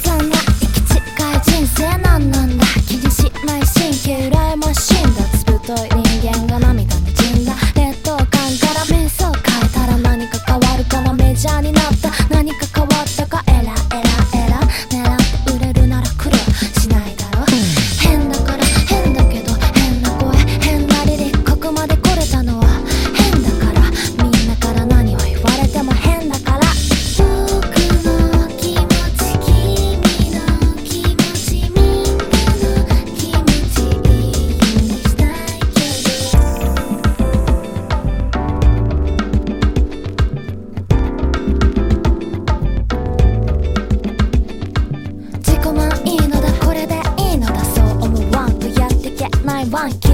散な行き違い人生なんなんだ。気にしない神経羨ましいんだ。ずぶとい人間が涙にじんだ。劣等感から瞑想変えたら何か変わるかな。メジャーになった何か変わったか。エラエラエラ狙って売れるなら苦労しないだろ。変だから変だけど変な声変なリリックここまで来れたのは変だから。みんなから何を言われても変だから。僕の気持ち君の気持ちみんなの気持ちいいようにしたいけど自己満いいのだこれでいいのだそう思わんとやってけないワンキ